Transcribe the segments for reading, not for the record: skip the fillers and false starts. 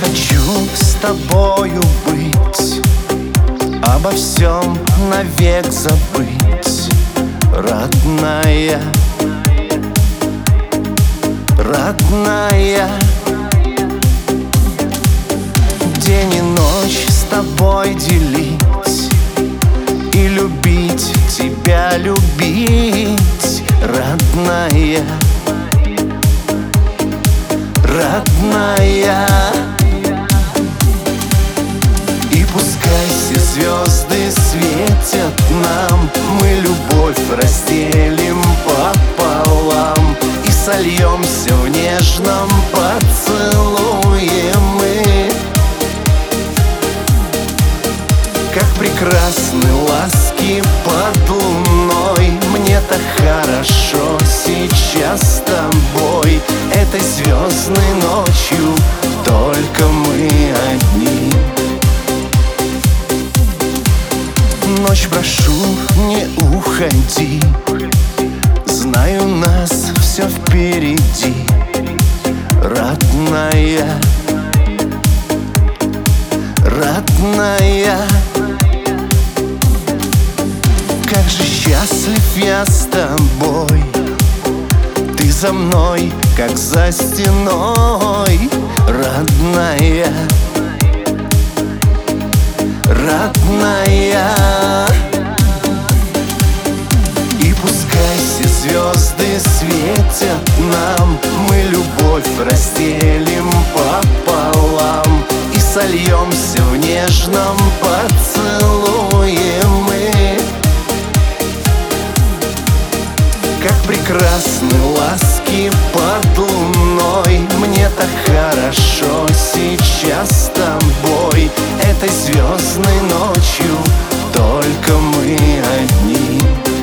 хочу с тобою быть, обо всем навек забыть, родная, родная. День и ночь с тобой делить и любить тебя, любить, родная, родная. И пускай все звезды светят нам, мы любовь разделим пополам и сольемся в нежном поцелуе мы. Как прекрасны ласки под луной, мне так хорошо сейчас с тобой. Этой звездной ночью только мы одни. Ночь, прошу, не уходи, знаю, у нас все впереди, родная, родная. Как же счастлив я с тобой, ты за мной, как за стеной, родная, родная. И пускай все звезды светят нам, мы любовь разделим пополам и сольемся в нежном поцелуе мы. Как прекрасны ласки под луной, мне так хорошо сейчас с тобой. Этой звездной ночью только мы одни.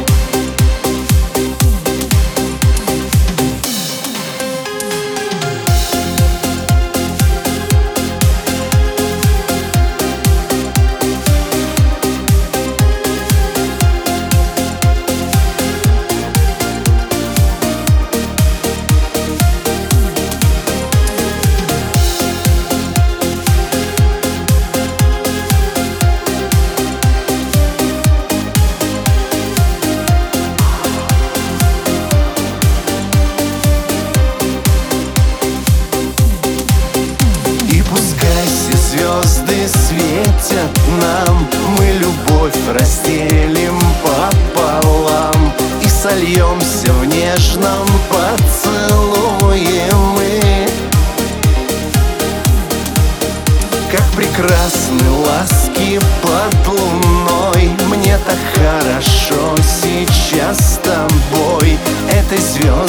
Звезды светят нам, мы любовь разделим пополам и сольемся в нежном поцелуе мы. Как прекрасны ласки под луной, мне так хорошо сейчас с тобой. Этой звездой